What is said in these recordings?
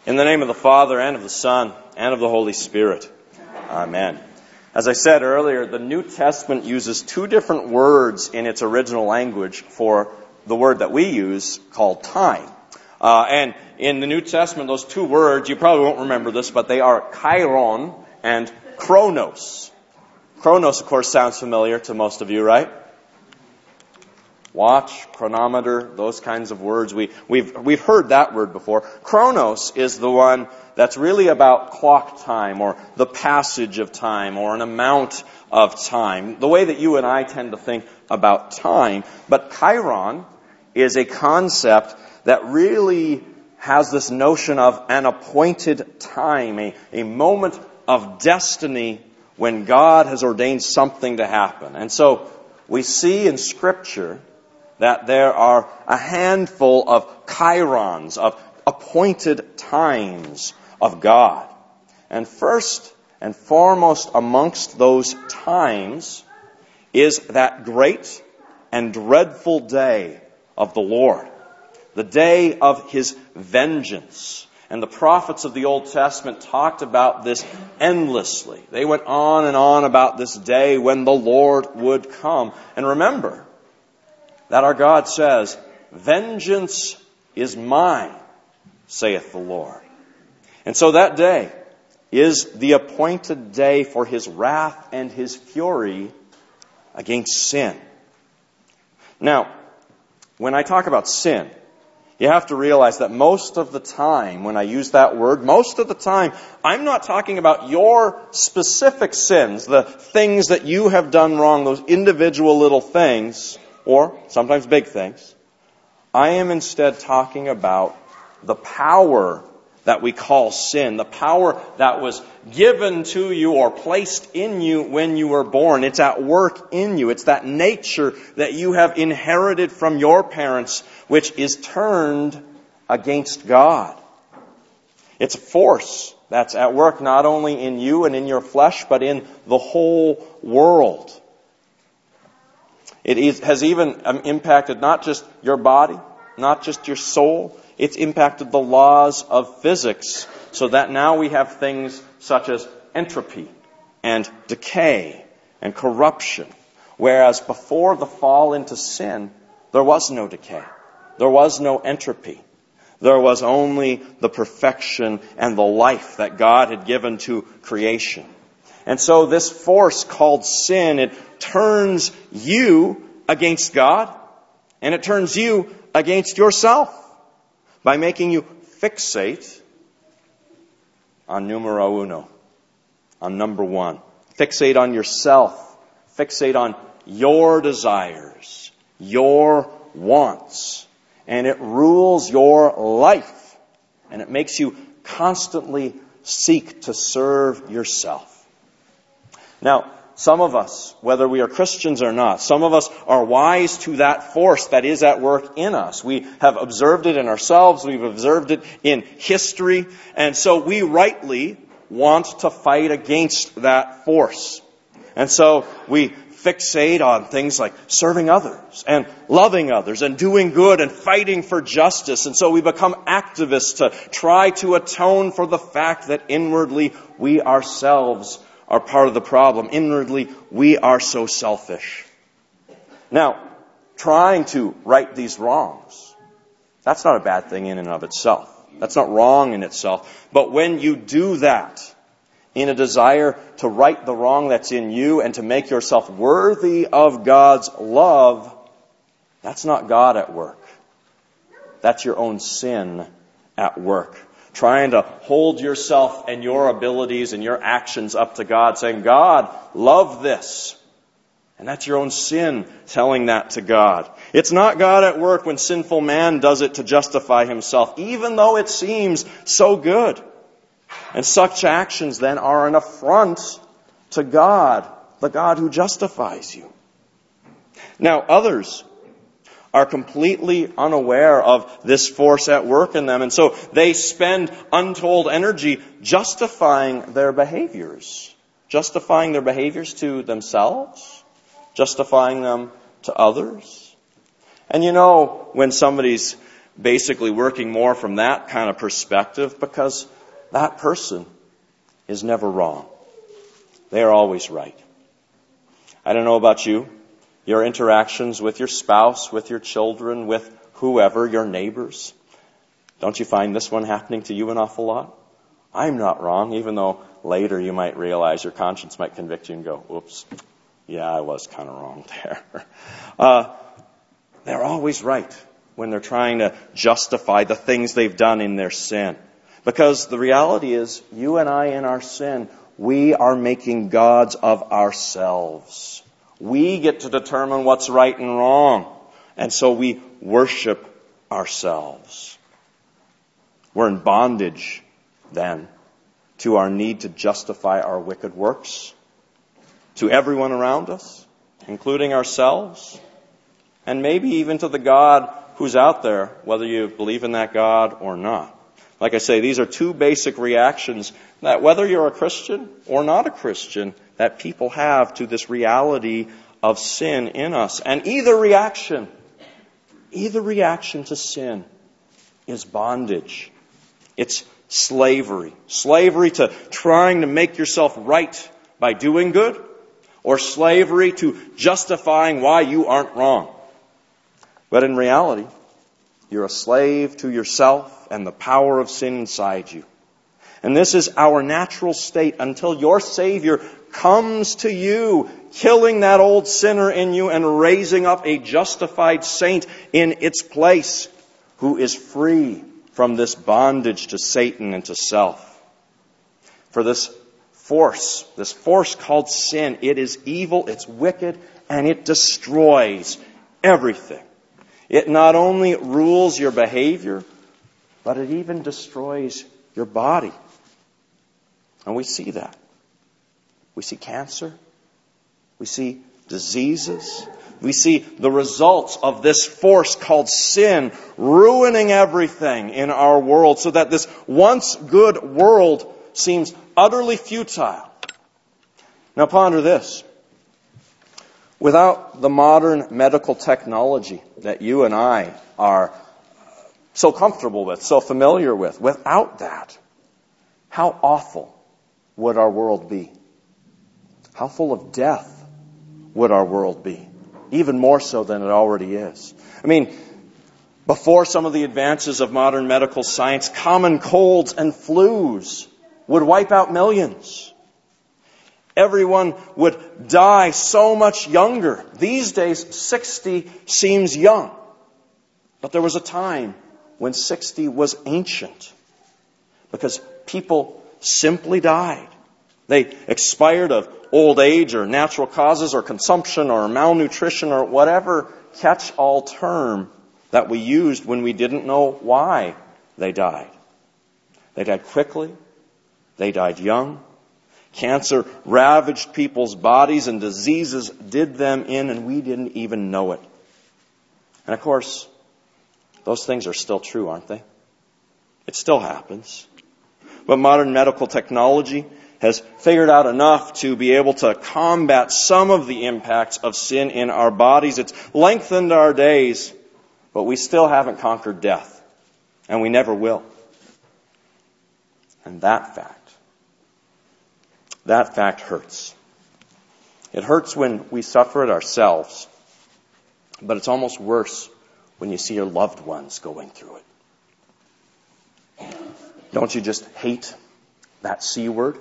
In the name of the Father, and of the Son, and of the Holy Spirit. Amen. As I said earlier, the New Testament uses two different words in its original language for the word that we use called time. And in the New Testament, those two words, you probably won't remember this, but they are kairon and chronos. Chronos, of course, sounds familiar to most of you, right? Watch, chronometer, those kinds of words. We've heard that word before. Chronos is the one that's really about clock time or the passage of time or an amount of time, the way that you and I tend to think about time. But kairon is a concept that really has this notion of an appointed time, a moment of destiny when God has ordained something to happen. And so we see in Scripture that there are a handful of kairons, of appointed times of God. And first and foremost amongst those times is that great and dreadful day of the Lord, the day of His vengeance. And the prophets of the Old Testament talked about this endlessly. They went on and on about this day when the Lord would come. And remember that our God says, "Vengeance is mine, saith the Lord." And so that day is the appointed day for His wrath and His fury against sin. Now, when I talk about sin, you have to realize that most of the time, when I use that word, most of the time, I'm not talking about your specific sins, the things that you have done wrong, those individual little things, or sometimes big things. I am instead talking about the power that we call sin, the power that was given to you or placed in you when you were born. It's at work in you. It's that nature that you have inherited from your parents, which is turned against God. It's a force that's at work not only in you and in your flesh, but in the whole world. It has even impacted not just your body, not just your soul. It's impacted the laws of physics, so that now we have things such as entropy and decay and corruption. Whereas before the fall into sin, there was no decay. There was no entropy. There was only the perfection and the life that God had given to creation. And so this force called sin, it turns you against God, and it turns you against yourself by making you fixate on numero uno, on number one. Fixate on yourself. Fixate on your desires, your wants. And it rules your life. And it makes you constantly seek to serve yourself. Now, some of us, whether we are Christians or not, some of us are wise to that force that is at work in us. We have observed it in ourselves. We've observed it in history. And so we rightly want to fight against that force. And so we fixate on things like serving others and loving others and doing good and fighting for justice. And so we become activists to try to atone for the fact that inwardly we ourselves are part of the problem. Inwardly, we are so selfish. Now, trying to right these wrongs, that's not a bad thing in and of itself. That's not wrong in itself. But when you do that in a desire to right the wrong that's in you and to make yourself worthy of God's love, that's not God at work. That's your own sin at work. Trying to hold yourself and your abilities and your actions up to God, saying, "God, love this." And that's your own sin telling that to God. It's not God at work when sinful man does it to justify himself, even though it seems so good. And such actions then are an affront to God, the God who justifies you. Now, others are completely unaware of this force at work in them. And so they spend untold energy justifying their behaviors. Justifying their behaviors to themselves. Justifying them to others. And you know, when somebody's basically working more from that kind of perspective because that person is never wrong. They are always right. I don't know about you, your interactions with your spouse, with your children, with whoever, your neighbors. Don't you find this one happening to you an awful lot? I'm not wrong, even though later you might realize your conscience might convict you and go, oops, yeah, I was kind of wrong there. They're always right when they're trying to justify the things they've done in their sin. Because the reality is, you and I in our sin, we are making gods of ourselves. We get to determine what's right and wrong. And so we worship ourselves. We're in bondage, then, to our need to justify our wicked works, to everyone around us, including ourselves, and maybe even to the God who's out there, whether you believe in that God or not. Like I say, these are two basic reactions that whether you're a Christian or not a Christian, that people have to this reality of sin in us. And either reaction to sin is bondage. It's slavery. Slavery to trying to make yourself right by doing good, or slavery to justifying why you aren't wrong. But in reality, you're a slave to yourself and the power of sin inside you. And this is our natural state until your Savior comes to you, killing that old sinner in you and raising up a justified saint in its place who is free from this bondage to Satan and to self. For this force called sin, it is evil, it's wicked, and it destroys everything. It not only rules your behavior, but it even destroys your body. And we see that. We see cancer. We see diseases. We see the results of this force called sin ruining everything in our world so that this once good world seems utterly futile. Now ponder this. Without the modern medical technology that you and I are so comfortable with, so familiar with, without that, how awful would our world be? How full of death would our world be? Even more so than it already is. I mean, before some of the advances of modern medical science, common colds and flus would wipe out millions. Everyone would die so much younger. These days, 60 seems young. But there was a time when 60 was ancient. Because people simply died. They expired of old age or natural causes or consumption or malnutrition or whatever catch-all term that we used when we didn't know why they died. They died quickly. They died young. Cancer ravaged people's bodies and diseases did them in and we didn't even know it. And of course, those things are still true, aren't they? It still happens. But modern medical technology has figured out enough to be able to combat some of the impacts of sin in our bodies. It's lengthened our days, but we still haven't conquered death. And we never will. And that fact hurts. It hurts when we suffer it ourselves, but it's almost worse when you see your loved ones going through it. Don't you just hate that C word?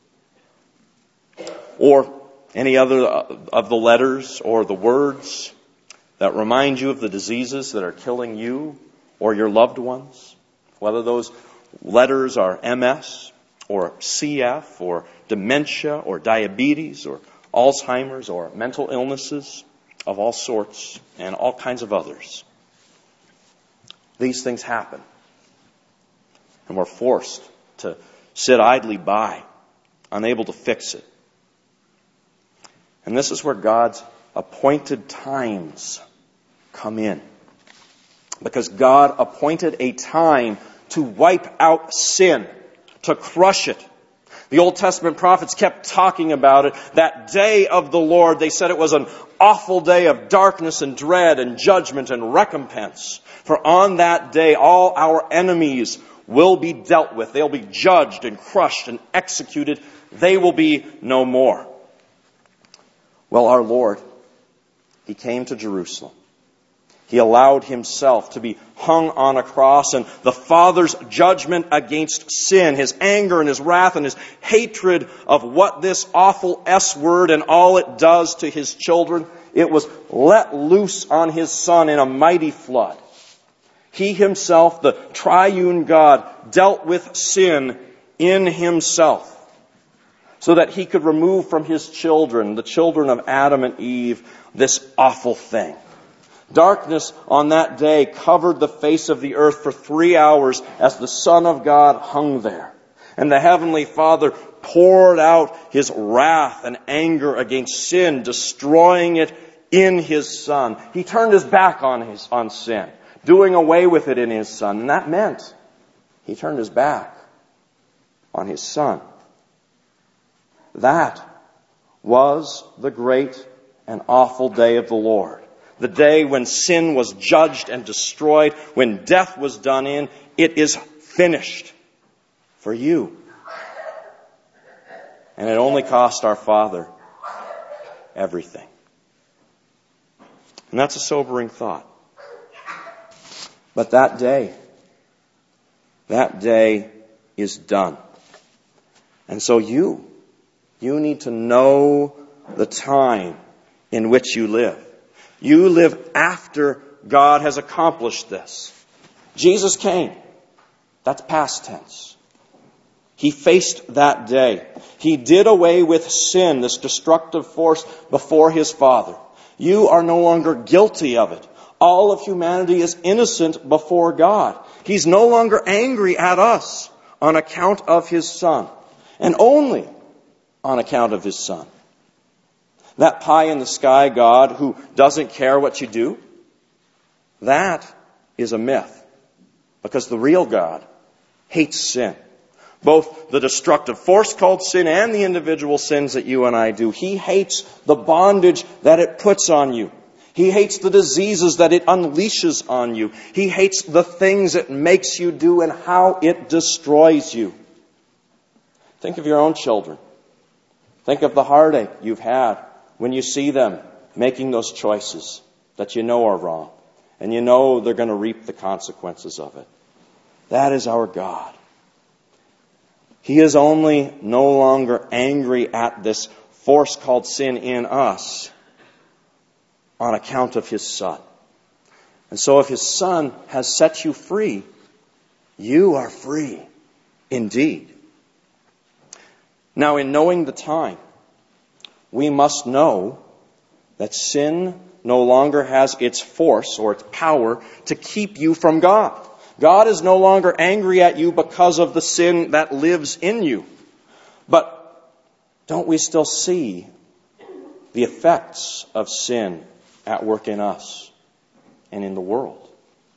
Or any other of the letters or the words that remind you of the diseases that are killing you or your loved ones? Whether those letters are MS or CF or dementia or diabetes or Alzheimer's or mental illnesses of all sorts and all kinds of others. These things happen. And we're forced to sit idly by, unable to fix it. And this is where God's appointed times come in. Because God appointed a time to wipe out sin, to crush it, The Old Testament prophets kept talking about it. That day of the Lord, they said it was an awful day of darkness and dread and judgment and recompense. For on that day, all our enemies will be dealt with. They'll be judged and crushed and executed. They will be no more. Well, our Lord, He came to Jerusalem. He allowed Himself to be hung on a cross, and the Father's judgment against sin, His anger and His wrath and His hatred of what this awful S word and all it does to His children, it was let loose on His Son in a mighty flood. He Himself, the triune God, dealt with sin in Himself so that He could remove from His children, the children of Adam and Eve, this awful thing. Darkness on that day covered the face of the earth for 3 hours as the Son of God hung there. And the Heavenly Father poured out His wrath and anger against sin, destroying it in His Son. He turned His back on sin, doing away with it in His Son. And that meant He turned His back on His Son. That was the great and awful day of the Lord. The day when sin was judged and destroyed, when death was done in. It is finished for you. And it only cost our Father everything. And that's a sobering thought. But that day is done. And so you need to know the time in which you live. You live after God has accomplished this. Jesus came. That's past tense. He faced that day. He did away with sin, this destructive force, before His Father. You are no longer guilty of it. All of humanity is innocent before God. He's no longer angry at us on account of His Son, and only on account of His Son. That pie-in-the-sky God who doesn't care what you do, that is a myth. Because the real God hates sin. Both the destructive force called sin and the individual sins that you and I do. He hates the bondage that it puts on you. He hates the diseases that it unleashes on you. He hates the things it makes you do and how it destroys you. Think of your own children. Think of the heartache you've had when you see them making those choices that you know are wrong, and you know they're going to reap the consequences of it. That is our God. He is only no longer angry at this force called sin in us on account of His Son. And so if His Son has set you free, you are free indeed. Now, in knowing the time, we must know that sin no longer has its force or its power to keep you from God. God is no longer angry at you because of the sin that lives in you. But don't we still see the effects of sin at work in us and in the world?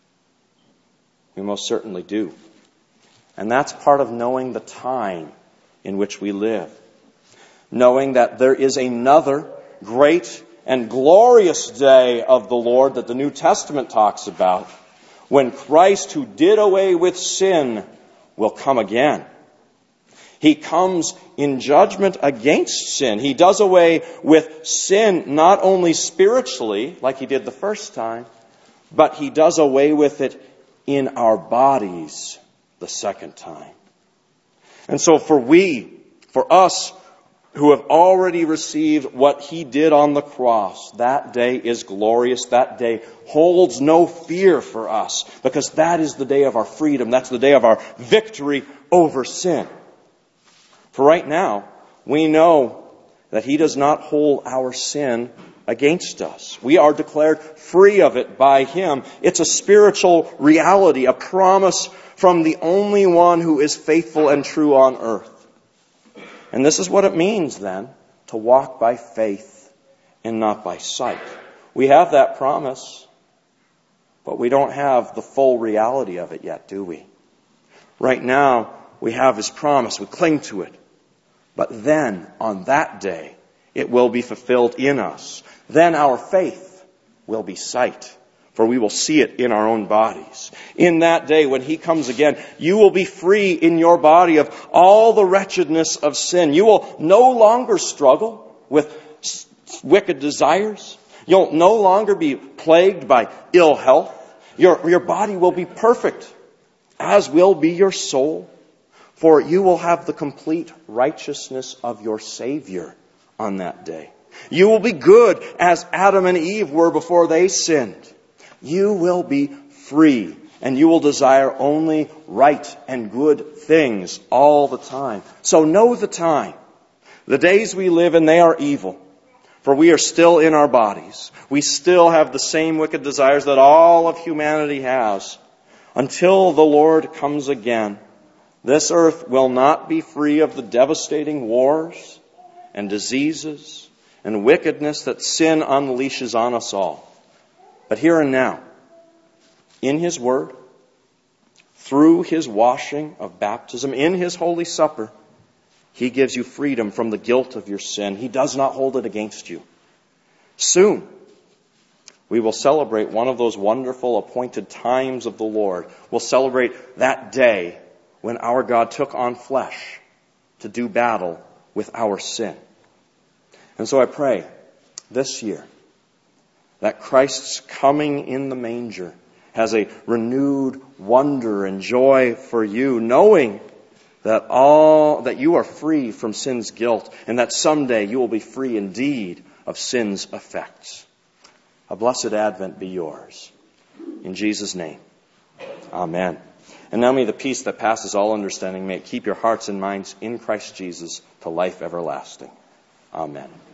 We most certainly do. And that's part of knowing the time in which we live. Knowing that there is another great and glorious day of the Lord that the New Testament talks about, when Christ, who did away with sin, will come again. He comes in judgment against sin. He does away with sin not only spiritually, like He did the first time, but He does away with it in our bodies the second time. And so for us who have already received what He did on the cross, that day is glorious. That day holds no fear for us, because that is the day of our freedom. That's the day of our victory over sin. For right now, we know that He does not hold our sin against us. We are declared free of it by Him. It's a spiritual reality, a promise from the only one who is faithful and true on earth. And this is what it means then to walk by faith and not by sight. We have that promise, but we don't have the full reality of it yet, do we? Right now, we have His promise. We cling to it. But then, on that day, it will be fulfilled in us. Then our faith will be sight, for we will see it in our own bodies. In that day, when He comes again, you will be free in your body of all the wretchedness of sin. You will no longer struggle with wicked desires. You'll no longer be plagued by ill health. Your body will be perfect, as will be your soul. For you will have the complete righteousness of your Savior on that day. You will be good as Adam and Eve were before they sinned. You will be free, and you will desire only right and good things all the time. So know the time. The days we live in, they are evil. For we are still in our bodies. We still have the same wicked desires that all of humanity has. Until the Lord comes again, this earth will not be free of the devastating wars and diseases and wickedness that sin unleashes on us all. But here and now, in His Word, through His washing of baptism, in His Holy Supper, He gives you freedom from the guilt of your sin. He does not hold it against you. Soon, we will celebrate one of those wonderful appointed times of the Lord. We'll celebrate that day when our God took on flesh to do battle with our sin. And so I pray this year that Christ's coming in the manger has a renewed wonder and joy for you, knowing that you are free from sin's guilt, and that someday you will be free indeed of sin's effects. A blessed Advent be yours. In Jesus' name, amen. And now may the peace that passes all understanding, may it keep your hearts and minds in Christ Jesus to life everlasting. Amen.